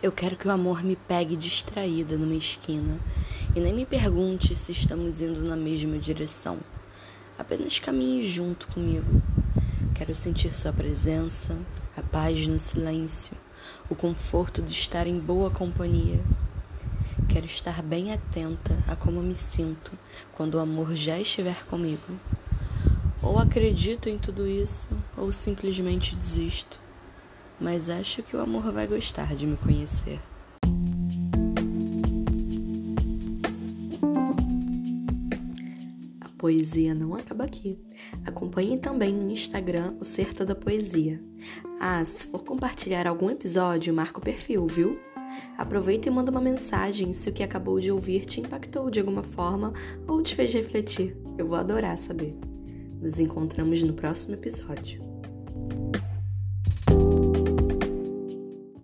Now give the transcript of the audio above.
Eu quero que o amor me pegue distraída numa esquina e nem me pergunte se estamos indo na mesma direção. Apenas caminhe junto comigo. Quero sentir sua presença, a paz no silêncio, o conforto de estar em boa companhia. Quero estar bem atenta a como me sinto quando o amor já estiver comigo. Ou acredito em tudo isso, ou simplesmente desisto. Mas acho que o amor vai gostar de me conhecer. A poesia não acaba aqui. Acompanhe também no Instagram o Ser Toda Poesia. Se for compartilhar algum episódio, marca o perfil, viu? Aproveita e manda uma mensagem se o que acabou de ouvir te impactou de alguma forma ou te fez refletir. Eu vou adorar saber. Nos encontramos no próximo episódio.